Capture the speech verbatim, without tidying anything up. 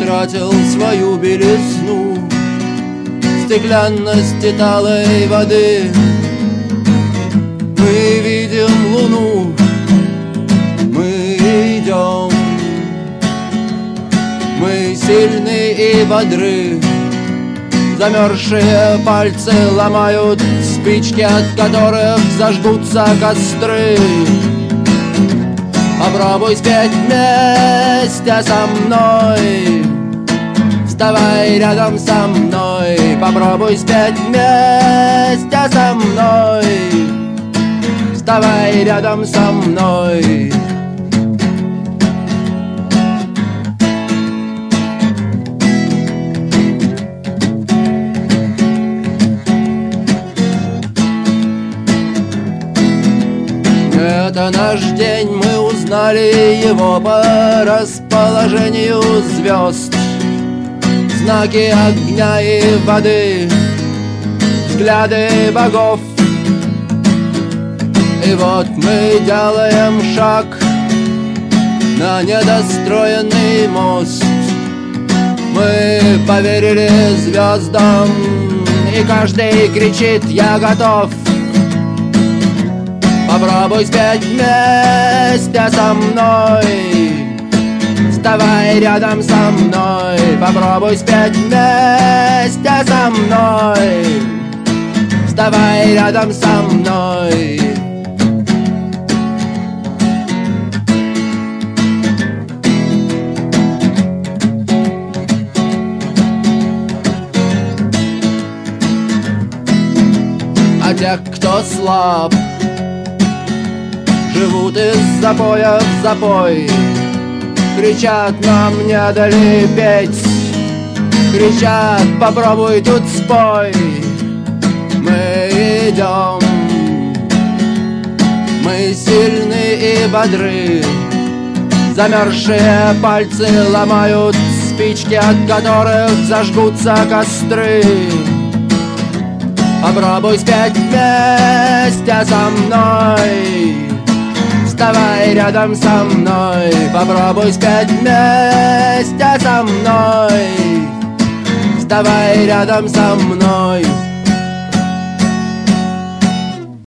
утратил свою белизну, стеклянности талой воды. Мы видим луну, мы идем, мы сильны и бодры. Замерзшие пальцы ломают спички, от которых зажгутся костры. Попробуй спеть вместе со мной, вставай рядом со мной. Попробуй спеть вместе со мной, вставай рядом со мной. Это наш день, мы узнали его по расположению звезд. Знаки огня и воды, взгляды богов. И вот мы делаем шаг на недостроенный мост. Мы поверили звездам, и каждый кричит: я готов. Попробуй спеть вместе со мной, вставай рядом со мной. Попробуй спеть вместе со мной, вставай рядом со мной. А тех, кто слаб, живут из запоя в запой, кричат: нам не дали петь. Кричат: попробуй тут спой. Мы идем, мы сильны и бодры. Замерзшие пальцы ломают спички, от которых зажгутся костры. Попробуй спеть вместе со мной, вставай рядом со мной. Попробуй спеть вместе со мной, вставай рядом со мной.